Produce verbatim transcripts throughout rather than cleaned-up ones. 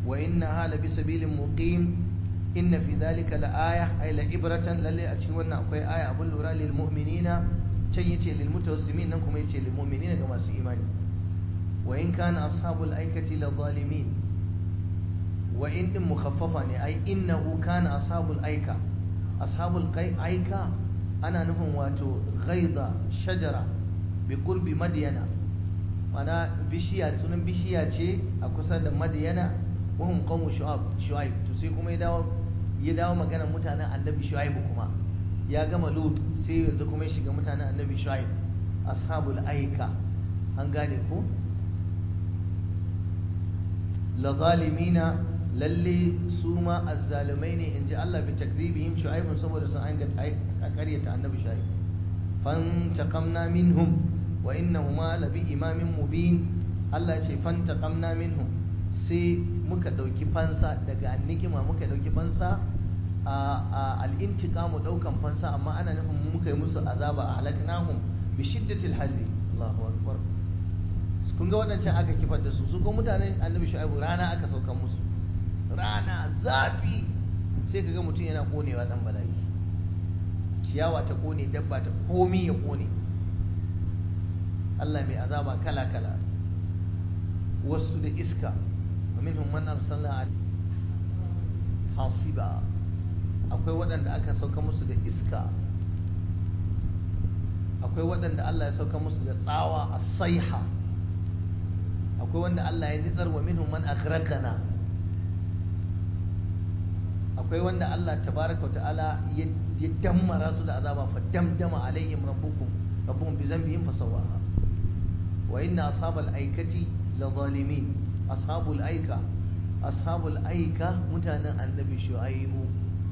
wa innaha la bisabilin muqim inna fi dhalika la aya ay la ibratan lalle a cikin wannan akwai aya abun lura lil mu'minina can yace lil mutawassimin nan kuma yace lil mu'minina ga masu imani wa in kana ashabul aikati la zalimin wa in din mukhaffafa ne ai innahu kana ashabul aika ashabul aika ana nufin wato ghaida shajara bi qurbi madyana mana bishiya sunan bishiya ce a kusa da madyana wa hum qawmu shu'ab shu'aib to sai kuma ya dawo ya dawo magana mutanen annabi shu'aib kuma ya gama lut sai yanzu kuma ya shiga mutanen annabi shu'aib ashabul aika an gane ko la zalimina lalle su ma azzalumai ne in ji Allah bi takzibihim shu'aibun saboda sun an ga karyata annabi shu'aib fantaqamna minhum wa innahuma la bi imamin mubin Allah ce fantaqamna minhum sai muka dauki fansa daga annikima muka dauki fansa a al-intiqamu daukan fansa amma ana nufin muka yi musu azaba a halaknahum bi shiddatil harri Allahu akbar kun ga wadancan aka kifar da su su ko mutanen annabi shu'aibu rana aka sauka musu rana zafi sai kaga mutum yana konewa dan bala'i ciyawa ta kone dabba ta komi ya kone Allah mai azaba kala kala wasu da iska wa minhum man arsalna hasiba akwai waɗanda aka sauka musu da iska akwai waɗanda Allah ya sauka musu da tsawa as-sayha akwai wanda Allah ya nitsar wa minhum man aghraqana akwai wanda Allah tabaraka ta'ala ya dammara su da azaba fa damdama alaihim rabbukum rabbuhum bi dhanbihim fasawaha wa inna ashabal aikati la zalimin ashabul aika ashabul aika mutanen annabi shu'aibu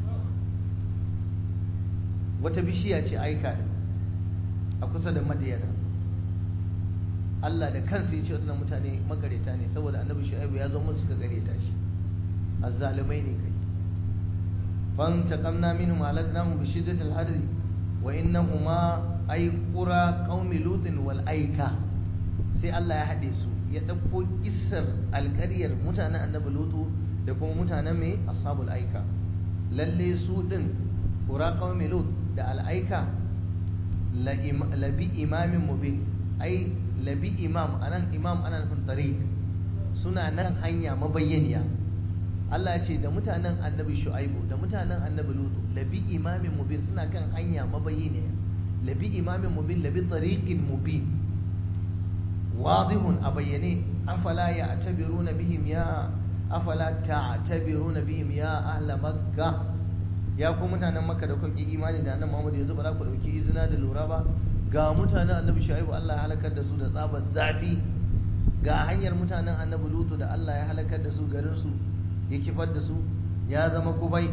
wata bishiya ce aika a kusa da madiyana Allah da kansa ya ce waɗannan mutane makareta ne saboda annabi shu'aibu ya zo mun suka kareta shi azzalumai ne kai فانتقمنا منهم علقناهم بشدة الحر وإنهما أي قرى قوم لوط والأيكة sai Allah ya haɗe su ya ɗauko isar alƙaryar mutanen annabi lutu da kuma mutanen mai ashabul aika lalle su ɗin qura qaumi lut da al'aika labi imamin mubin ai labi imam anan imam ana nufin tariq suna nan hanya mabayyaniya Allah ya ce da mutanen annabi shu'aibu da mutanen annabi lutu labi imamin mubin suna kan hanya mabayyaniya labi imamin mubin labi tariqin mubin wadihun abayyane afala ya'tabiruna bihim ya afala ta'tabiruna bihim ya ahla makka ya ku mutanen makka da kun ki imani da annabi Muhammad yanzu ba za ku dauki izina da lura ba ga mutanen annabi shu'aibu Allah ya halakar da su da tsabar zafi ga hanyar mutanen annabi lutu da Allah ya halakar da su garin su ya kifar da su ya zama kubai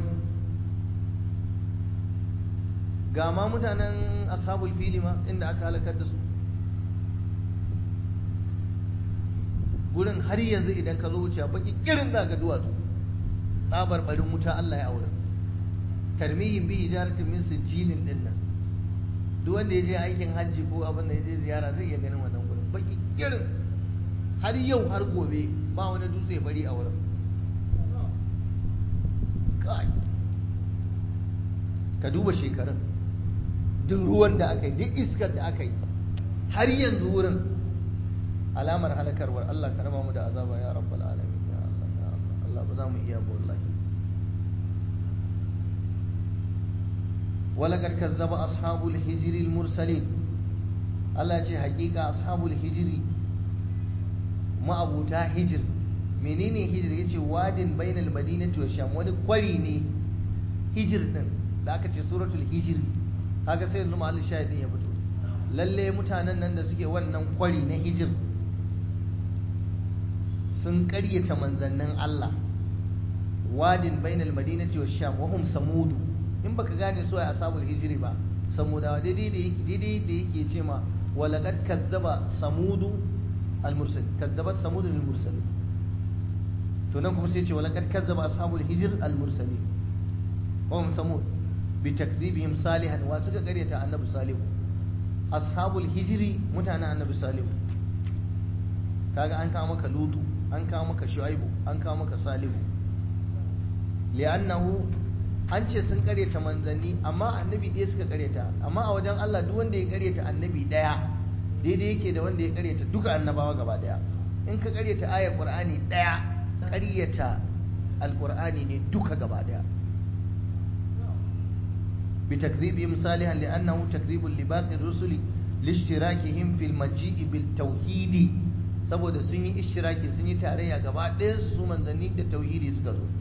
ga ma mutanen ashabul fili ma inda aka halakar da su gurin har yanzu idan ka zo wuce baki kirin za ga duwatsu tsabar barin wuta Allah ya aure tarmiyin bi hijaratin min sijilin din nan duk wanda ya je aikin hajji ko abin da ya je ziyara zai iya ganin wannan gurin baki kirin har yau har gobe ba wani dutse bari a wurin ka duba shekarun duk ruwan da aka yi duk iskar da aka yi har yanzu wurin alamar halakarwar Allah ka raba mu da azaba ya rabbal alamin ya Allah ya Allah Allah ba za mu iya ba wallahi walaqad kazzaba ashabul hijri al mursalin Allah ce hakika ashabul hijri ma'abuta hijr menene hijr yace wadin bainal madinati wa sham wani kwari ne hijr din da aka ce suratul hijr kaga sai yanzu ma'al shahidin ya fito lalle mutanen nan da suke wannan kwari na hijr sun ƙaryata manzannin Allah wadin bainal madinati wa sham wa hum samudu in baka gane su ai ashabul hijri ba samudawa daidai da yake daidai da yake ce ma walaqad kazzaba samudu al-mursal kazzabat samudu al-mursal to nan kuma sai ce walaqad kazzaba ashabul hijr al-mursalin wa hum samud bi takzibihim salihan wa suka ƙaryata annabi salihu ashabul hijri mutanen annabi salihu kaga an kawo maka lutu an kawo maka shu'aibu an kawo maka salihu li'annahu an ce sun karyata manzanni amma annabi ɗaya suka karyata amma a wajen Allah duk wanda ya karyata annabi ɗaya daidai yake da wanda ya karyata duka annabawa gaba ɗaya in ka karyata ayar qur'ani ɗaya karyata alqur'ani ne duka gaba ɗaya bi takdhibihim salihan li'annahu takdhibun li baqi rusuli lishtirakihim fil maji'i bil tauhidi saboda sun yi ishtiraki sun yi tarayya gaba ɗayan su manzanni da tauhidi suka zo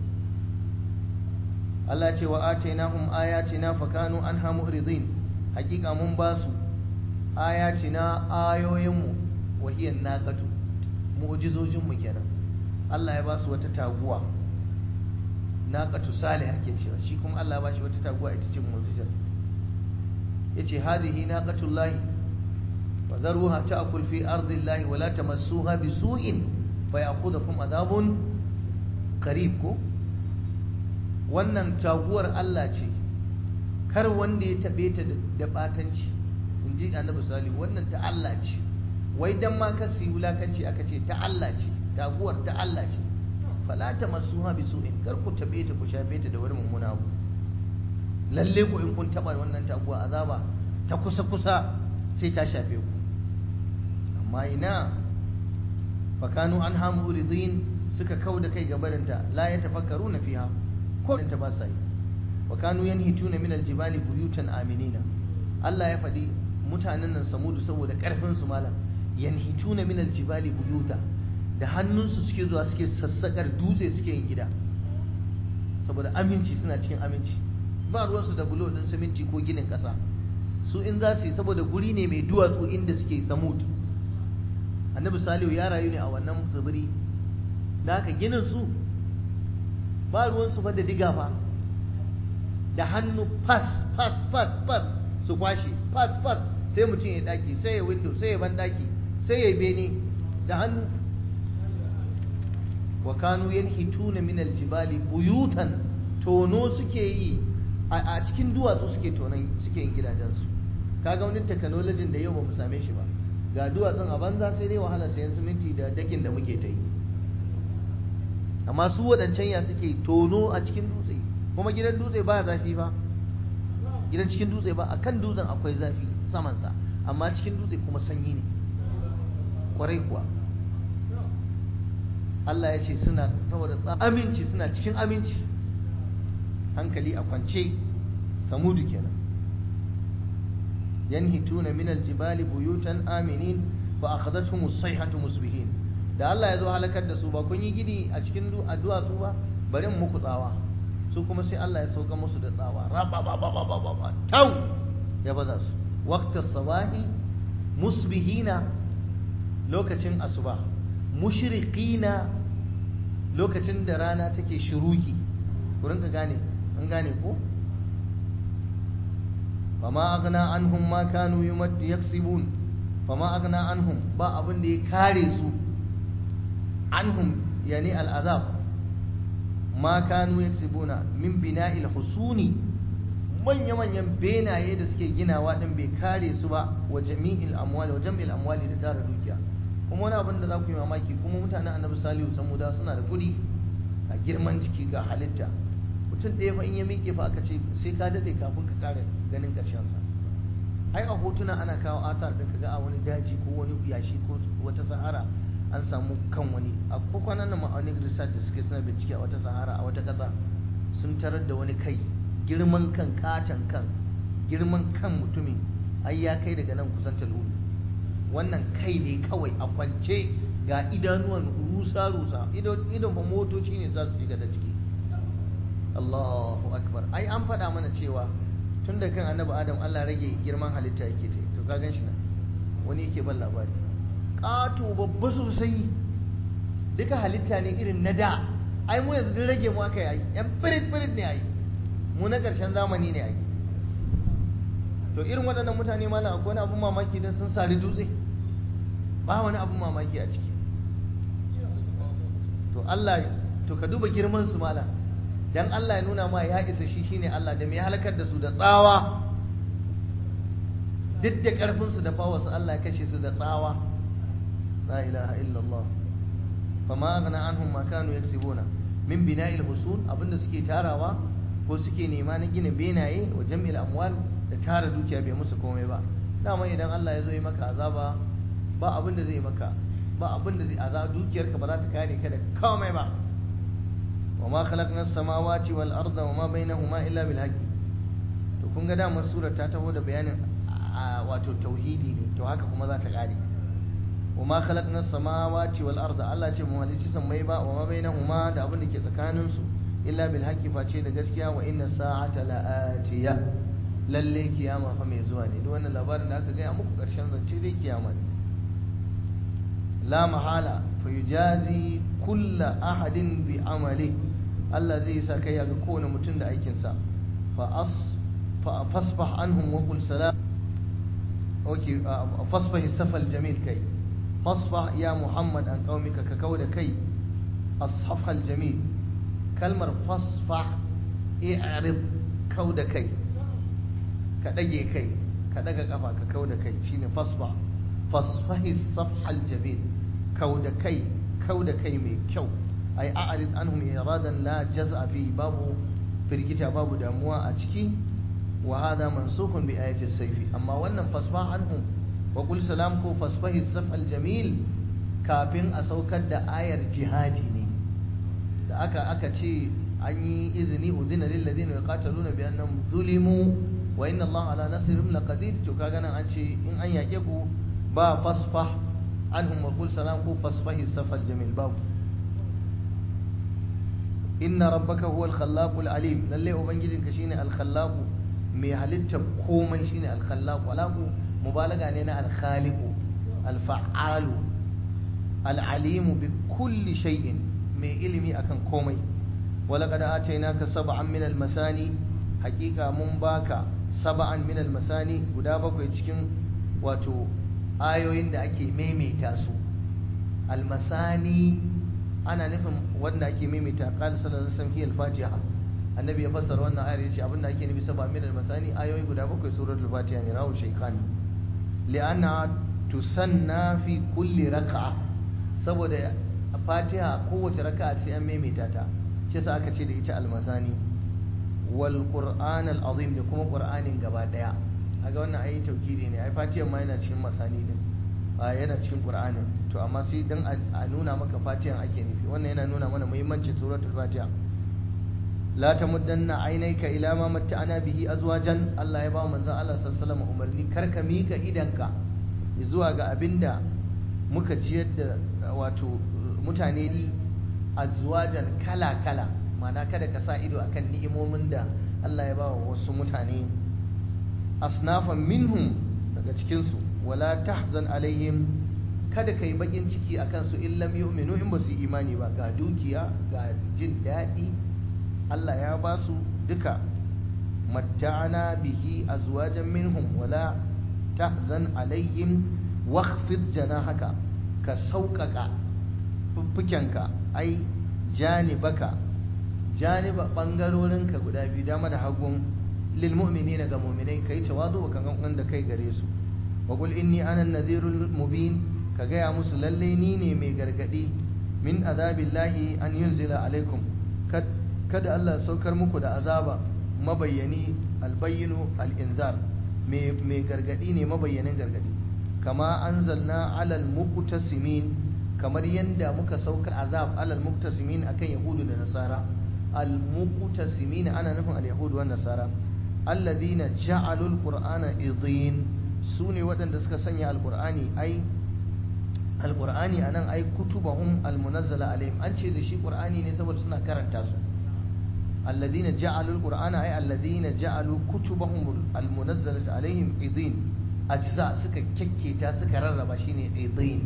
Allah ce wa atainahum ayatina fakanu anha mu'ridin hakika mun ba su ayatina ayoyinmu wa hiya naqatu mu'jizojin mu kenan Allah ya ba su wata taguwa naqatu salih ake cewa shi kuma Allah ya ba shi wata taguwa ita ce mu'jizar yace hadhihi naqatullahi wa dharuha ta'kul fi ardillahi wa la tamassuha bisu'in fayakhudhukum adhabun qarib ko wannan taguwar Allah ce kar wanda ya tabe ta da batanci inji annabi salihu wannan ta Allah ce wai dan ma ka si wulakanci aka ce ta Allah ce taguwar ta Allah ce fala tamassuha bisu'in kar ku tabe ta ku shafe ta da wani mummuna abu lalle ku in kun taba wannan taguwa azaba ta kusa kusa sai ta shafe ku amma ina fakanu anha muridin suka kauda kai gabarinta la yatafakkaruna fiha ko ta ba sai wa kanu yanhituna min aljibali buyutan aminina Allah ya faɗi mutanen nan samudu saboda karfin su malam yanhituna min aljibali buyuta da hannunsu suke zuwa suke sassakar dutse suke yin gida saboda aminci suna cikin aminci ba ruwansu da bulo din siminti ko ginin ƙasa su in za su yi saboda guri ne mai duwatsu inda suke samud annabi salihu ya rayu ne a wannan tsibiri da haka ginin su ba ruwansu fa da diga fa da hannu fas fas fas fas su kwashe fas fas sai mutum ya daki sai ya window sai ya ban daki sai ya bene da hannu wa kanu yanhituna min aljibali buyutan tono suke yi a cikin duwatsu suke tonan suke yin gidajensu kaga wani technology da yau ba mu same shi ba ga duwatsun a banza sai dai wahala sayan siminti da dakin da muke ta yi amma su waɗancan ya suke tono a cikin dutse kuma gidan dutse ba zafi ba gidan cikin dutse ba akan dutsen akwai zafi samansa amma cikin dutse kuma sanyi ne kwarai kuwa Allah ya ce suna saboda aminci suna cikin aminci hankali a kwance samudu kenan yanhituna min aljibali buyutan aminin fa akhadathum as-sayhatu musbihin da Allah ya zo halakar da su ba kun yi gidi a cikin addu'a su ba bari muku tsawa su kuma sai Allah ya sauka musu da tsawa rabababababa tau ya baza su waqtas sabahi musbihina lokacin asuba mushriqina lokacin da rana take shiruki ku rinka gane an gane ko fama aghna anhum ma kanu yaksibun fama aghna anhum ba abin da ya kare su anhum yani al'azab ma kanu yaksibuna min bina'il husuni manya manyan benaye da suke ginawa din bai kare su ba wa jami'il amwali wa jam'il amwali da tara dukiya kuma wani abin da za ku yi mamaki kuma mutanen annabi salihu samuda suna da kuɗi a girman jiki ga halitta mutum ɗaya fa in ya miƙe fa aka ce sai ka daɗe kafin ka ƙara ganin ƙarshensa ai a hotuna ana kawo atar ɗin ka ga a wani daji ko wani yashi ko wata sahara an samu kan wani a kwanan nan ma'aunin research da suke suna bincike a wata sahara a wata ƙasa sun tarar da wani kai girman kan katon kan girman kan mutumin ai ya kai daga nan kusan talulu wannan kai ne kawai a kwance ga idanuwan rusa-rusa idon fa motoci ne za su shiga da ciki Allahu akbar ai an faɗa mana cewa tun da kan annabi adam Allah rage girman halitta yake ta to ka gan shi nan wani yake ban labari ƙato babba sosai duka halitta ne irin na da ai mu yanzu rage mu aka yi yan firit firit ne ai mu na ƙarshen zamani ne ai to irin waɗannan mutane malam akwai wani abun mamaki don sun sari dutse ba wani abun mamaki a ciki to Allah to ka duba girman su malam dan Allah ya nuna ma ya isa shi shine Allah da mai halakar da su da tsawa duk da karfin su da bawa su Allah ya kashe su da tsawa la ilaha illallah fama aghna anhum ma kanu yaksibuna min bina'il husul abinda suke tarawa ko suke nema na gina benaye wa jam'il amwal da tara dukiya bai musu komai ba. dama idan Allah ya zo yi maka azaba ba abinda zai maka ba abinda zai azaba dukiyarka ba za ta kare ka da komai ba. wa ma khalaqna as-samawati wal arda wa ma bainahuma illa bil haqqi. to kun ga damar surar ta taho da bayanin wato tauhidi ne, to haka kuma za ta kare. wa ma khalaqna as-samawati wal arda Allah ce mu halicci sammai ba wa ma bainahuma da abin da ke tsakanin su illa bil haqqi face da gaskiya wa inna sa'ata la'atiya lalle kiyama fa mai zuwa ne. duk wannan labarin da aka gaya muku karshen zance dai kiyama ne. la mahala fa yujazi kullu ahadin bi amali. Allah zai sa kai ga kowane mutum da aikin sa. fa as fa fasbah anhum wa qul salam. okay fasbah safal jamil kai fasbah ya muhammad an qaumika ka kauda kai as-safal jamil. kalmar fasfah i'rid kauda kai ka dage kai ka daga kafa ka kauda kai shine fasfah. fasfahi safhal jamil kauda kai kauda kai mai kyau. ai a'rid anhum iradan la jaz'a fi babu firgita babu damuwa a ciki. wa hada mansukun bi ayati as-sayf. amma wannan fasfah anhum wa qul salam ko fasfahi safhal jamil kafin a saukar da ayar jihadi ne. da aka aka ce an yi izini udina lil ladina yuqataluna bi annahum zulimu wa inna allaha ala nasrihim laqadir. to kaga nan an ce in an yake ku ba fasfah anhum wa qul salam ko fasfahi safal jamil babu. inna rabbaka huwal khallaqul alim. lalle ubangijinka shine al khallaq mai halitta komai shine al khallaq. walaku mubalaga ne na al khaliq al fa'alu al alim bi kulli shay'in mai ilimi akan komai. walaqad atainaka sab'an min al-masani haqiqa mun baka sab'an min al-masani guda bakwai cikin wato ayoyin da ake maimaita su. al-masani ana nufin wanda ake maimaita. qala sallallahu alaihi wasallam fi al-fatiha annabi ya fassara wannan ayar yace abinda ake nufi sab'an min al-masani ayoyi guda bakwai suratul fatiha ne. rawu shaykhani li'anna tusanna fi kulli rak'a saboda fatiha kowace raka'a sai an maimaita ta shi yasa aka ce da ita almasani. wal qur'an al azim da kuma qur'anin gaba daya. kaga wannan ayi tauhidi ne ai fatiha ma yana cikin masani din a yana cikin qur'anin to amma sai dan a nuna maka fatiha ake nufi. wannan yana nuna mana muhimmancin suratul fatiha. la tamuddanna aynayka ila ma matta'ana bihi azwajan. Allah ya ba manzon Allah sallallahu alaihi wasallam umarni karka mika idanka zuwa ga abinda muka jiyar da wato mutane ni azwajan kala-kala. mana kada ka sa ido akan ni'imomin da Allah ya ba wa wasu mutane. asnafan minhum daga cikinsu. wala tahzan alaihim kada ka yi bakin ciki akan su illam yu'minu in ba su imani ba. ga dukiya ga jin daɗi Allah ya ba su duka. matta'ana bihi azwajan minhum wala tahzan alaihim wakhfid janahaka ka sauƙaƙa fuffukenka ai janibaka janiba bangarorinka guda biyu dama da hagun lil mu'minina ga mu'minai kai tawadu ka kan da kai gare su. wa qul inni ana an-nadhirul mubin ka gaya musu lalle ni ne mai gargadi min azabillahi an yunzila alaikum kada Allah saukar muku da azaba mabayyani albayyinu al-inzar mai gargadi ne mabayyanin gargadi. kama anzalna alal muqtasimin kamar yanda muka saukar azab alal muqtasimin akan yahudu da nasara. al muqtasimin ana nufin al yahudu wa nasara alladhina ja'alu al qur'ana idin. sune waɗanda suka sanya al qur'ani ai al qur'ani anan ai kutubahum al munazzala alaihim. an ce da shi qur'ani ne saboda suna karanta su. alladhina ja'alu al qur'ana ai alladhina ja'alu kutubahum al munazzala alaihim idin. ajza suka kekketa suka rarraba shine idin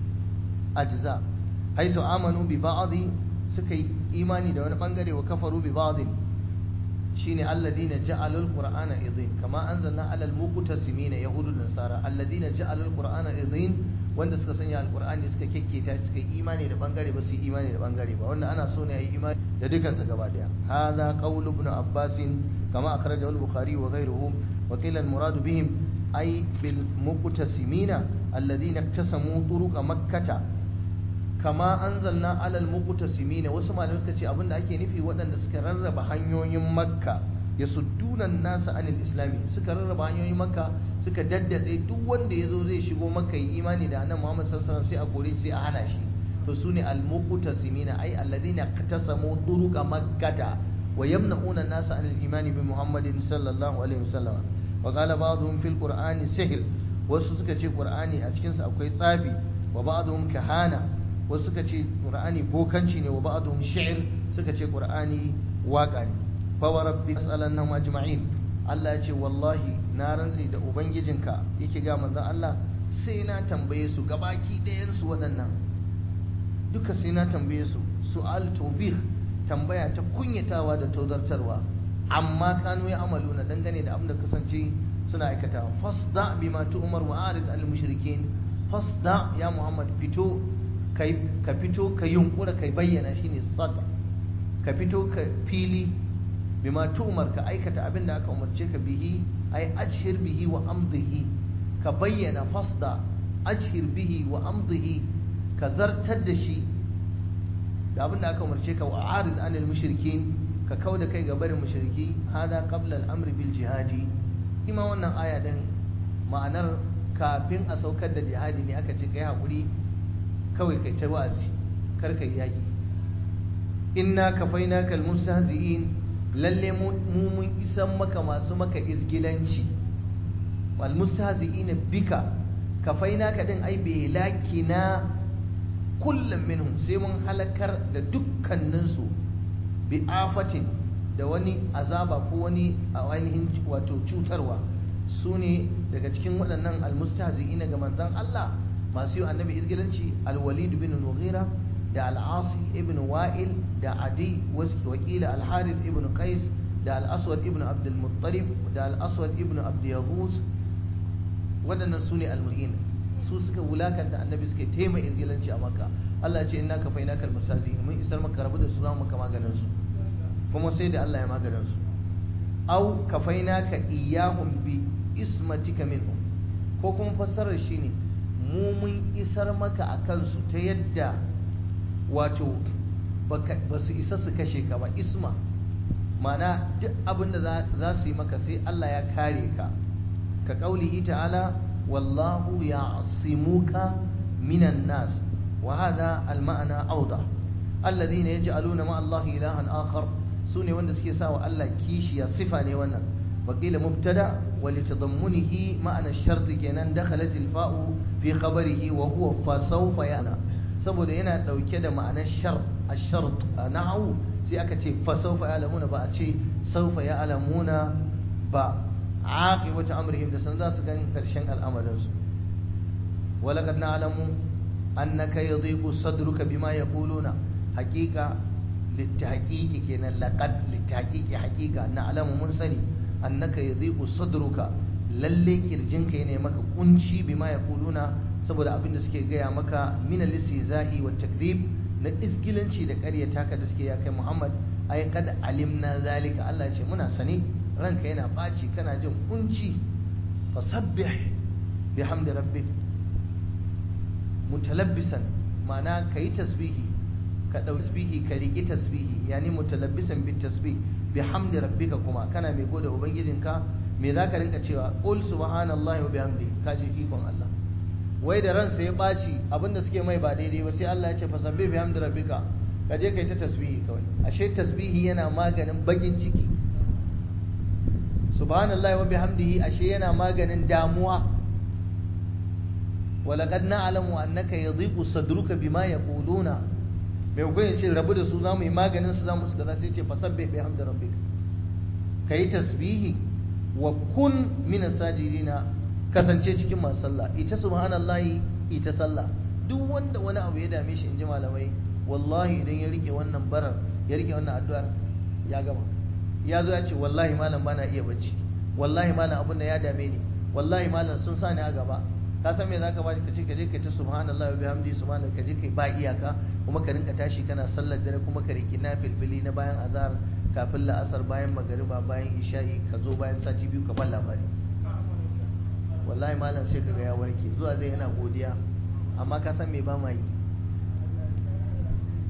ajza. haisu amanu bi ba'dhi suka yi imani da wani bangare wa kafaru bi ba'dhi shine alladina ja'alul qur'ana idin. kama anzalna alal muqtasimina yahudu da nasara alladina ja'alul qur'ana idin wanda suka sanya alqur'ani suka kekketa suka yi imani da bangare ba su yi imani da bangare ba. wanda ana so ne ayi imani da dukan su gaba daya. hadha qaul ibn abbas kama akhrajahu al-bukhari wa ghayruhu wa qila al-murad bihim ay bil muqtasimina alladhina iktasamu turuq makkah kama anzalna alal muqtasimin wasu malamai suka ce abinda ake nufi waɗanda suka rarraba hanyoyin makka ya suddunan nasa anil islami suka rarraba hanyoyin makka suka daddatse duk wanda ya zo zai shigo makka yi imani da annabi Muhammad sallallahu alaihi wasallam sai a kore shi sai a hana shi to sune al muqtasimina ay alladhina qatasamu turuqa makkata wa yamna'una an-nasa anil imani bi Muhammadin sallallahu alaihi wasallam wa qala ba'dhum fil qur'ani sihr wasu suka ce qur'ani a cikin sa akwai tsafi wa ba'dhum kahana wasu suka ce qur'ani bokanci ne wa ba'dhum shi'r suka ce qur'ani waka ne fa wa rabbi as'alannahum ajma'in Allah ya ce wallahi na rantsi da ubangijinka yake ga manzon Allah sai na tambaye su gabaki ɗayan su waɗannan duka sai na tambaye su su'al tawbih tambaya ta kunyatawa da tozartarwa amma kanu ya amalu na dangane da abin da kasance suna aikatawa fasda bima tu'mar wa arid al mushrikin fasda ya Muhammad fito kai ka fito ka yunkura kai bayyana shine sada ka fito ka fili bima tu'mar ka aikata abin da aka umarce ka bihi ay ajhir bihi wa amdihi ka bayyana fasda ajhir bihi wa amdihi ka zartar da shi da abin da aka umarce ka wa arid anil mushrikin ka kauda kai ga barin mushriki hada qabla al-amri bil jihadi ima wannan aya din ma'anar kafin a saukar da jihadi ne aka ce kai hakuri kawai kai ta wa'azi kar kai yaki inna kafainaka al-mustahzi'in lalle mu mun isan maka masu maka izgilanci wal mustahzi'ina bika kafainaka din ai bi lakina kullum minhum sai mun halakar da dukkaninsu bi afatin da wani azaba ko wani a ainihin wato cutarwa su ne daga cikin waɗannan almustahzi'ina ga manzon Allah masu yi annabi izgilanci alwalid bin mughira da al'asi ibn wa'il da adi wakila al-harith ibn qais da al-aswad ibn abdul muttalib da al-aswad ibn abd yaghus waɗannan su ne almu'in su suka wulakanta annabi suka taimaka izgilanci a makka Allah ce inna kafainaka almustahzi'in mun isar maka rabu da su za mu maka maganin su kuma sai da Allah ya maganin su au kafainaka iyahum bi ismatika minhum ko kuma fassarar shine mu mun isar maka akan su ta yadda wato ba su isa su kashe ka ba isma mana duk abin da za su yi maka sai Allah ya kare ka ka kaulihi ta'ala wallahu ya'simuka minan nas wa hadha al-ma'na awdah alladhina yaj'aluna ma Allah ilahan akhar sune wanda suke sawa Allah kishiya sifa ne wannan وقيل مبتدا ولتضمنه معنى الشرط kenan دخلت الفاء في خبره وهو فسوف يانا saboda yana dauke da ma'anar shar ash-shart na'u sai aka ce fa sawfa ya'lamuna ba a ce sawfa ya'lamuna ba aqibatu amrihim da san za su gan karshen al'amarin su walaqad na'lamu annaka yadhiqu sadruka bima yaquluna haqiqa litahqiqi kenan laqad litahqiqi haqiqa na'lamu mun sani annaka yadhiqu sadruka lalle kirjinka yana maka kunci bima yaquluna saboda abin da suke gaya maka min al-istihza'i wa takdhib na isgilanci da ƙaryata ka da suke ya kai Muhammad ai kad alimna zalika Allah ya ce muna sani ranka yana baci kana jin kunci fasabbih bihamdi rabbik mutalabbisan ma'ana kai tasbihi ka dau tasbihi ka riki tasbihi yani mutalabbisan bit tasbih bihamdi rabbika kuma kana mai gode ubangijinka me zaka rinka cewa qul subhanallahi wa bihamdihi kaje ikon Allah wai da ransa ya ɓaci abinda suke mai ba daidai ba sai Allah ya ce fasabbi bi hamdi rabbika ka je kai ta tasbihi kawai ashe tasbihi yana maganin bagin ciki subhanallahi wa bihamdihi ashe yana maganin damuwa walaqad na'lamu annaka yadhiqu sadruka bima yaquluna bai goyin shi rabu da su zamu yi maganin su zamu suka sai ce fasabbi bi hamdi rabbika kai tasbihi wa kun min sajidina kasance cikin masu sallah ita subhanallahi ita sallah duk wanda wani abu ya dame shi inji malamai wallahi idan ya rike wannan barar ya rike wannan addu'ar ya gama ya zo ya ce wallahi malam bana iya bacci wallahi malam abin da ya dame ni wallahi malam sun sa ni a gaba ka san me zaka ba ka ce ka je kai ta subhanallahi wa bihamdihi subhanallahi ka je kai ba iyaka kuma ka rinka tashi kana sallar dare kuma ka riki nafilfili na bayan azhar kafin la'asar bayan magariba bayan isha'i ka zo bayan sati biyu ka ban labari wallahi malam sai kaga ya warke zuwa zai yana godiya amma ka san me ba ma yi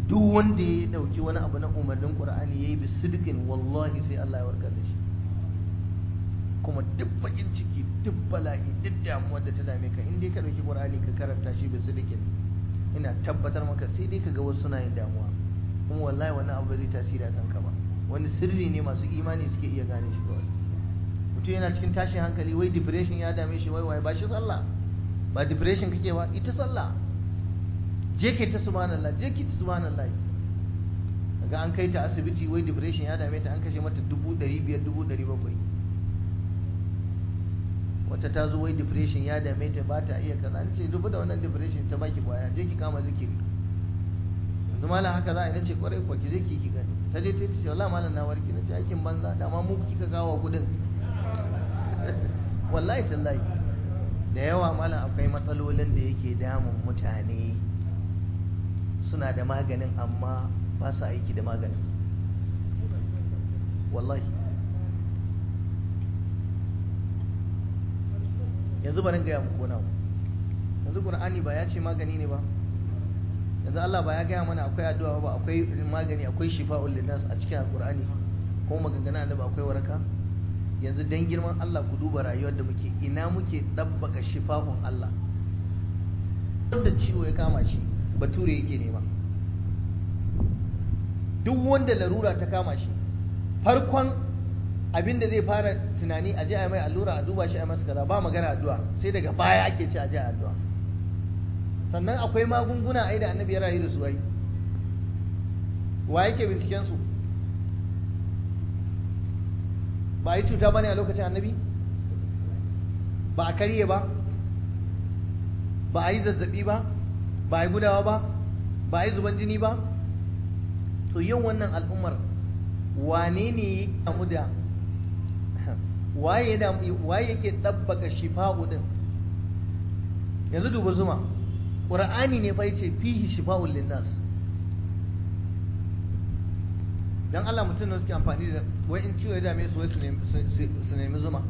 duk wanda ya dauki wani abu na umarnin Qur'ani yayi bi sidqin wallahi sai Allah ya warkar da shi. Kuma duk bakin ciki, duk bala'i, duk damuwar da ta dame ka in dai ka dauki Qur'ani ka karanta shi bi sidqin, ina tabbatar maka sai dai ka ga wasu suna yin damuwa, kuma wallahi wannan abu zai tasiri a kanka ba. Wani sirri ne masu imani suke iya gane shi kawai. Mutum yana cikin tashin hankali, wai depression ya dame shi, wai wai ba shi sallah, ba depression kake ba, ita sallah. Je ke ta subhanallah, je ki ta subhanallah. Daga an kai ta asibiti, wai depression ya dame ta, an kashe mata dubu ɗari biyar dubu ɗari bakwai. Wata ta zo wai depression ya dame ta, ba ta iya kaza, ni ce dubu da wannan depression ta baki kwaya, je ki kama zikiri. Yanzu malam haka za a yi, na ce kwarai kwa ki je ki ki gani. Ta je ta ce wallahi malam na warki, na ce aikin banza, dama mu kika kawo kudin. Wallahi tallahi da yawa malam akwai matsalolin da yake damun mutane, suna da maganin amma ba su aiki da maganin. Wallahi yanzu ba nan gaya muku wani abu. Yanzu Qur'ani ba ya ce magani ne ba? Yanzu Allah ba ya gaya mana akwai addu'a ba, akwai magani, akwai shifa'ul linnas a cikin Qur'ani, kuma maganganun annabi akwai waraka. Yanzu dan girman Allah ku duba rayuwar da muke, ina muke dabbaka shifa'un Allah. Wanda ciwo ya kama shi bature yake nema, duk wanda larura ta kama shi farkon abinda zai fara tunani a je a mai allura, a duba shi a masa kaza, ba magana addu'a, sai daga baya ake ci a je addu'a. Sannan akwai magunguna ai da annabi ya rayu da su ai, wa yake binciken su? ba yi cuta bane a lokacin annabi? Ba a karye ba? Ba a yi zazzabi ba? Ba a yi gudawa ba? Ba a yi zuban jini ba? To yau wannan al'ummar wane ne ya damu da waye yake ɗabbaka shifa'u din? Yanzu duba zuma, ƙur'ani ne fa yace fihi shifa'ul linnas. Dan Allah mutum ne suke amfani da wai in ciwo ya dame su wai su nemi zuma,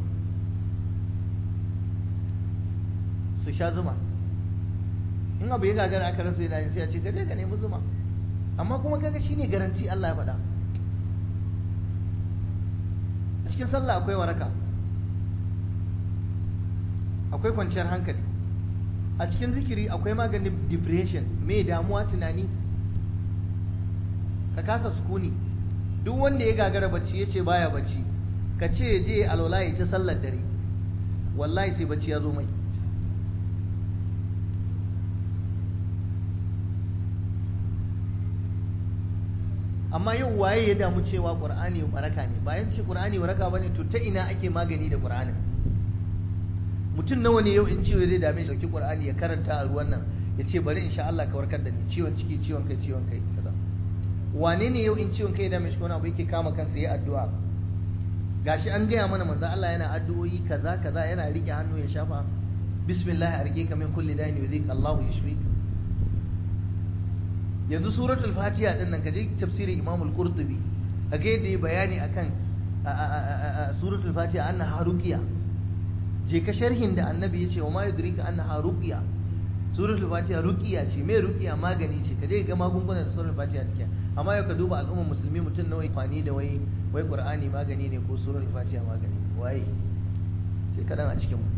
su sha zuma. In abu ya gagara aka rasa yana sai a ce gaje ka nemi zuma, amma kuma kaga shine garanti Allah ya faɗa. A cikin sallah akwai waraka, akwai kwanciyar hankali. A cikin zikiri akwai maganin depression, mai damuwa, tunani, ka kasa sukuni. Duk wanda ya gagara bacci ya ce baya bacci, ka ce je alwala ya ta sallar dare, wallahi sai bacci ya zo mai. Amma yau waye ya damu cewa Qur'ani waraka ne? Bayan ce Qur'ani waraka bane, to ta ina ake magani da Qur'anin? Mutum nawa ne yau in ciwo zai dame shi, dauki Qur'ani ya karanta a ruwan nan, ya ce bari insha Allah ka warkar da ni, ciwon ciki, ciwon kai, ciwon kai kaza. Wane ne yau in ciwon kai ya dame shi wani abu yake kama kansa yayi addu'a? Gashi an gaya mana manzo Allah yana addu'o'i kaza kaza, yana rike hannu ya shafa, bismillah arqika min kulli da'in yudhik Allahu yashfik. Yanzu suratul Fatiha din nan kaje tafsirin Imam al-Qurtubi kage yadda bayani akan suratul Fatiha annaha ruqiya. Je ka sharhin da annabi yace wa ma yudrika annaha ruqiya. Suratul Fatiha ruqiya ce, me ruqiya magani ce. Kaje ga magungunan da suratul Fatiha take. Amma yau ka duba al'ummar musulmi mutum nawa fani da wai wai Qur'ani magani ne ko suratul Fatiha magani. Waye? Sai kadan a cikin mu.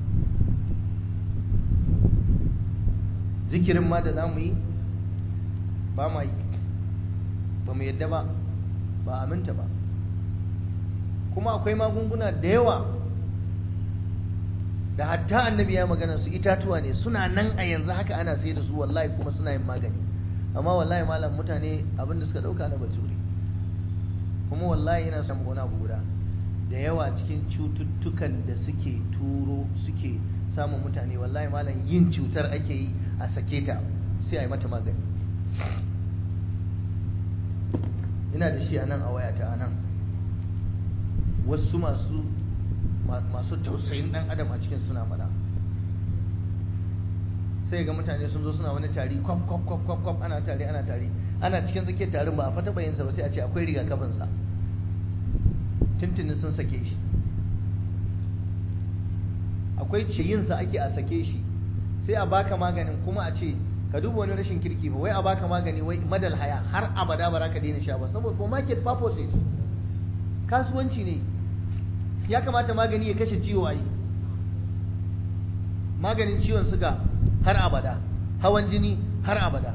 Zikirin ma da zamu yi ba ma yi, ba mu yadda ba, ba aminta ba. Kuma akwai magunguna da yawa da hatta annabi ya magana su, itatuwa ne, suna nan a yanzu haka ana sai da su wallahi, kuma suna yin magani. Amma wallahi malam mutane abinda suka dauka na bature. Kuma wallahi ina samun wani abu guda, da yawa cikin cututtukan da suke turo suke samun mutane, wallahi malam yin cutar ake yi a sake ta sai a yi mata magani. Ina da shi a nan a wayata a nan, wasu masu masu tausayin dan adam a cikin suna fada, sai ga mutane sun zo suna wani tari kwaf kwaf kwaf kwaf kwaf, ana tari ana tari ana cikin tsakiyar tarin ba a fata bayinsa ba, sai a ce akwai rigakafinsa, tuntunin sun sake shi. Akwai ciyinsa ake a sake shi, sai a baka maganin kuma a ce ka duba wani rashin kirki ba wai a baka magani wai madal haya har abada ba za ka daina sha ba saboda for market purposes kasuwanci ne. Ya kamata magani ya kashe ciwo a yi maganin ciwon suga har abada, hawan jini har abada,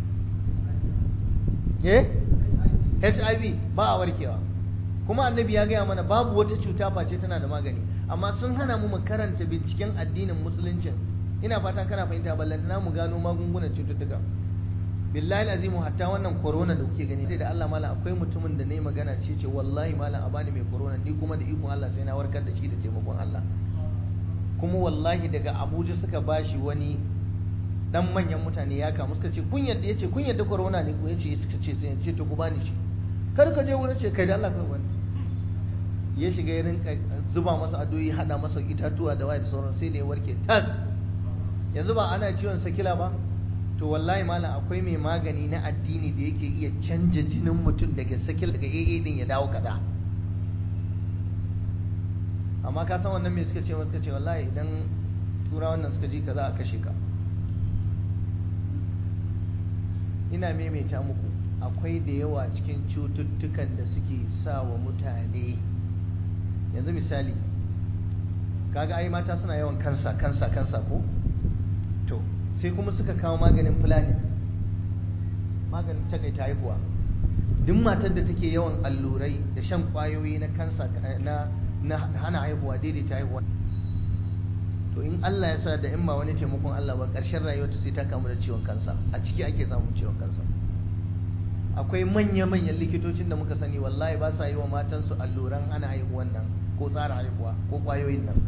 eh H I V ba a warkewa. Kuma annabi ya gaya mana babu wata cuta face tana da magani, amma sun hana mu mu karanta binciken addinin musuluncin. Ina fatan kana fahimta, ballantana mu gano magungunan cututtuka. Billahi azimu, hatta wannan corona da kuke gani sai da Allah malam, akwai mutumin da nayi magana ce ce wallahi malam a bani mai corona, ni kuma da ikon Allah sai na warkar da shi da taimakon Allah. Kuma wallahi daga Abuja suka bashi wani dan manyan mutane ya kamu, suka ce kun yadda, yace kun yadda corona ne ko yace suka ce sai yace to ku bani shi, kar ka je wurin ce kai da Allah kai wani. Ya shiga ya rinka zuba masa adoyi, hada masa itatuwa da waye da sauran, sai da ya warke tas. Yanzu ba ana ciwon sakila ba, to wallahi malam akwai mai magani na addini da yake iya canja jinin mutum daga sakil daga A A din ya dawo kaza. Amma ka san wannan me suka ce, suka ce wallahi idan tura wannan suka ji kaza a kashe ka. Ina maimaita muku, akwai da yawa cikin cututtukan da suke sa wa mutane, yanzu misali kaga ai mata suna yawan kansa kansa kansa ko, to sai kuma suka kawo maganin fulani, maganin takaita haihuwa. Duk matar da take yawan allurai da shan kwayoyi na kansa na na hana haihuwa, daidaita haihuwa, to in Allah ya sa da in ba wani taimakon Allah ba, ƙarshen rayuwarta sai ta kamu da ciwon kansa. A ciki ake samun ciwon kansa. Akwai manya-manyan likitocin da muka sani wallahi ba sa yi wa matansu alluran hana haihuwan nan ko tsara haihuwa ko kwayoyin nan.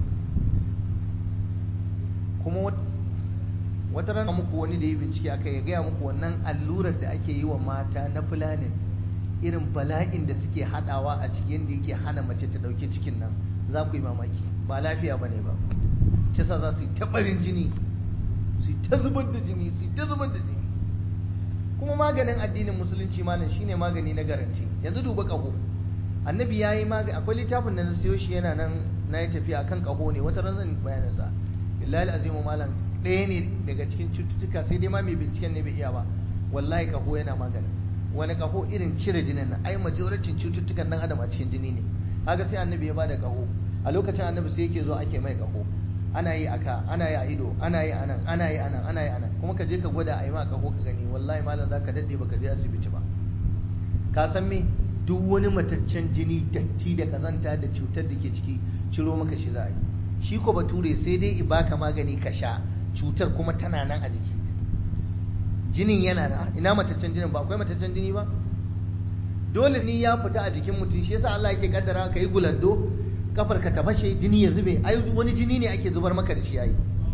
Kuma wata rana muku wani da ya bincike aka ya gaya muku wannan allurar da ake yi wa mata na fulanin, irin bala'in da suke hadawa a ciki yadda yake hana mace ta dauki cikin nan, za ku yi mamaki. Ba lafiya ba ne ba, shi yasa za su yi ta barin jini, su yi ta zubar da jini, su yi ta zubar da jini. Kuma maganin addinin musulunci malam shine magani na garanti. Yanzu duba kaho, annabi ya yi magani, akwai littafin da na siyo shi yana nan, na yi tafiya akan kaho ne, wata ran zan bayanin sa. Billahi azimu malam, ɗaya ne daga cikin cututtuka, sai dai ma mai binciken ne bai iya ba. Wallahi kaho yana magani. Wani kaho? Irin cire jinin nan. Ai majoratin cututtukan dan adam a cikin jini ne. Kaga sai annabi ya bada kaho. A lokacin annabi sai yake zo ake mai kaho. Ana yi aka, ana yi a ido, ana yi anan, ana yi anan, ana yi anan. Kuma ka je ka gwada a yi ma kaho ka gani, wallahi malam za ka daɗe baka je asibiti ba. Ka san me? Duk wani mataccen jini, datti da kazanta da cutar da ke ciki, ciro maka shi za a yi. Shi ko bature sai dai i baka magani ka sha, cutar kuma tana nan a jiki. Jinin yana nan. Ina mataccen jinin? Ba akwai mataccen jini ba? Dole ni ya fita a jikin mutum, shi yasa Allah yake kaddara ka yi gulando, kafar ka ta fashe, jini ya zube. Ai wani jini ne ake zubar maka da shi yayi.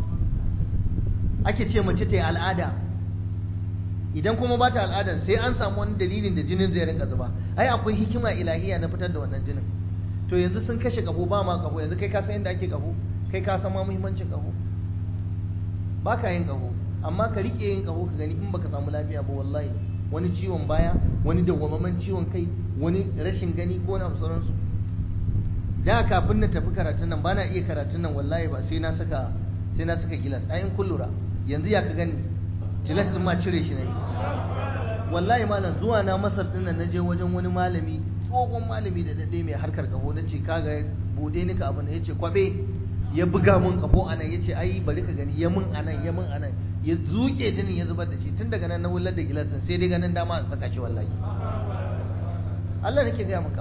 Ake ce mace ta yi al'ada, idan kuma ba ta al'adar sai an samu wani dalilin da jinin zai rinka zuba. Ai akwai hikima ilahiya na fitar da wannan jinin. To yanzu sun kashe kafo, ba ma kafo. Yanzu kai ka san yadda ake kafo? Kai ka san ma muhimmancin kafo? Ba ka yin kafo, amma ka rike yin kafo ka gani in baka samu lafiya ba wallahi. Wani ciwon baya, wani dawwammamen ciwon kai, wani rashin gani ko na sauransu. Da kafin na tafi karatun nan, bana iya karatun nan wallahi ba sai na saka sai na saka gilas. Ai in kun lura, yanzu ya ka gani gilas din ma cire shi nayi. Wallahi malam, zuwa na Masar din nan naje wajen wani malami, tsohon malami da dade mai harkar kafo, nace kaga bude ni ka abin, yace kwabe, ya buga mun kafo anan, yace ai bari ka gani, ya mun anan, ya mun anan, ya zuke jinin ya zubar da shi. Tun daga nan na wullar da gilas din, sai dai ganin dama an saka shi wallahi. Allah nake gaya maka.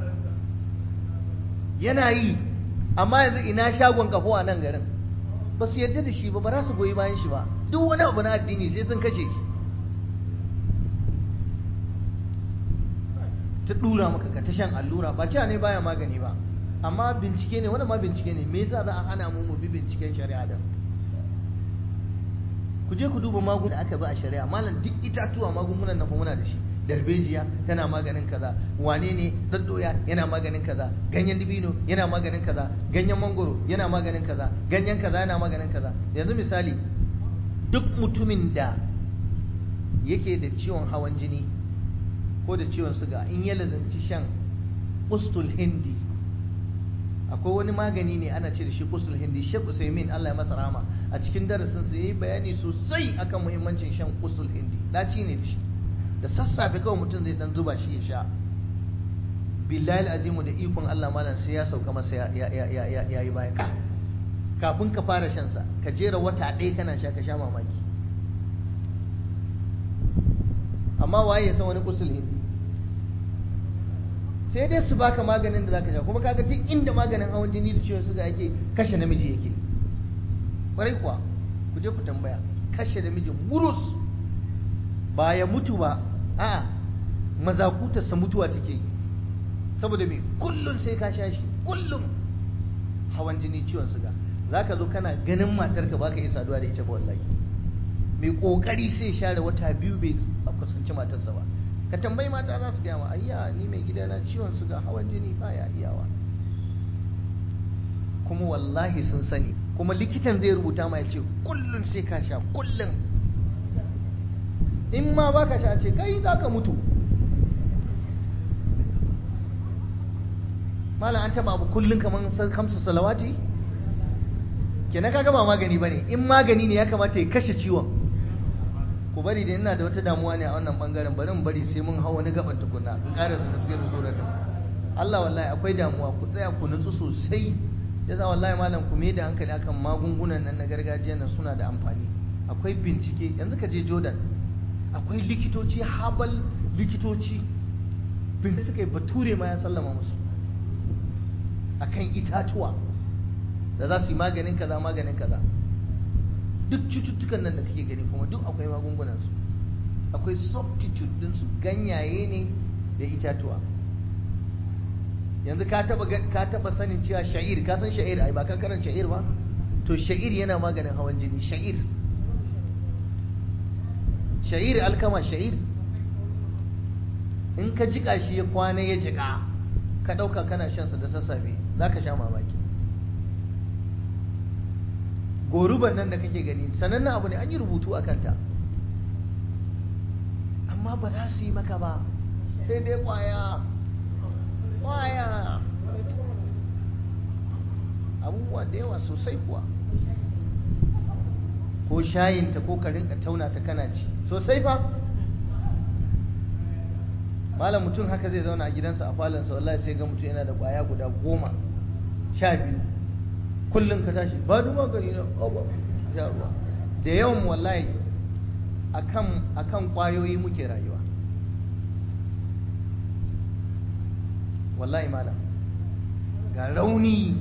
Yana yi, amma yanzu ina shagon kafo a nan garin? Ba su yarda da shi ba, ba za su goyi bayan shi ba. Duk wani abu na addini sai sun kashe shi. Ta dura maka ka ta shan allura, ba cewa ne baya magani ba, amma bincike ne, wani ma bincike ne. Me yasa za a hana mu mu bi binciken shari'a da? Ku je ku duba magungunan da aka bi a shari'a malam, duk itatuwa magungunan nan fa muna da shi. Darbejiya tana maganin kaza, wane ne daddoya yana maganin kaza, ganyen dibino yana maganin kaza, ganyen mangoro yana maganin kaza, ganyen kaza yana maganin kaza. Yanzu misali, duk mutumin da yake da ciwon hawan jini ko da ciwon suga, in ya lazanci shan ustul hindi, akwai wani magani ne ana ce da shi ustul hindi. Sheikh Usaimin Allah ya masa rahama a cikin darasin sa yayi bayani sosai akan muhimmancin shan usul hindi daci ne da shi da sassafe kawai mutum zai dan zuba shi ya sha billahi azimu da ikon Allah malam sai ya sauka masa ya ya ya ya yi baya kafin ka fara shan sa ka jera wata ɗaya kana sha ka sha mamaki amma waye ya san wani usul hindi sai dai su baka maganin da zaka sha kuma kaga duk inda maganin hawan jini da ciwon suga yake kashe namiji yake kwarai kuwa ku je ku tambaya kashe namiji murus ba ya mutu ba a'a mazakutarsa mutuwa take saboda me kullun sai ka sha shi kullum hawan jini ciwon suga zaka zo kana ganin matarka baka iya saduwa da ita ba wallahi mai kokari sai share wata biyu bai kusanci matarsa ba ka tambayi mata za su gaya ma ayya ni mai gidana ciwon suga hawan jini baya iyawa kuma wallahi sun sani kuma likitan zai rubuta ma ya ce kullum sai ka sha kullum in ma baka sha ce kai za ka mutu malam an taba abu kullum kamar kamsa salawati kenan kaga ba magani bane in magani ne ya kamata ya kashe ciwon ku bari da ina da wata damuwa ne a wannan bangaren bari mu bari sai mun hawa wani gaban tukuna in ƙara sa tafsirin surar Allah wallahi akwai damuwa ku tsaya ku nutsu sosai yasa wallahi malam ku mai da hankali akan magungunan nan na gargajiya nan suna da amfani akwai bincike yanzu ka je Jordan akwai likitoci habal likitoci bin suka yi bature ma ya sallama musu akan itatuwa da za su yi maganin kaza maganin kaza duk cututtukan nan da kake gani kuma duk akwai magungunan su akwai substitute din su ganyaye ne da itatuwa yanzu ka taba ka taba sanin cewa sha'ir ka san sha'ir ai ba ka karanta sha'ir ba to sha'ir yana maganin hawan jini sha'ir sha'ir alkama sha'ir in ka jika shi ya kwana ya jika ka dauka kana shan sa da sassafe zaka sha mamaki goruban nan da kake gani sanannen abu ne an yi rubutu a kanta amma ba za su yi maka ba sai dai kwaya kwaya abubuwa da yawa sosai kuwa ko shayinta ko ka rinka tauna ta kana ci sosai fa malam mutum haka zai zauna a gidansa a falonsa wallahi sai ga mutum yana da kwaya guda goma sha biyu kullum ka tashi ba duba gari na ya ruwa da yawan wallahi akan akan kwayoyi muke rayuwa wallahi malam ga rauni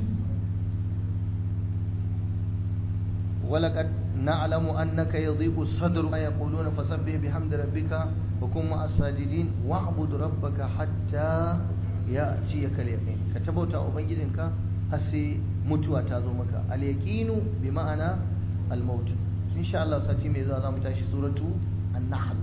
walaqad na'lamu annaka yadhiqu sadru ma yaquluna fasabbih bihamdi rabbika wa kun ma'as sajidin wa'bud rabbaka hatta ya'tiyaka al-yaqin ka tabauta ubangijinka har sai mutuwa ta zo maka al-yaqinu bi ma'ana al-maut insha Allah sati mai zuwa zamu tashi suratu an-nahl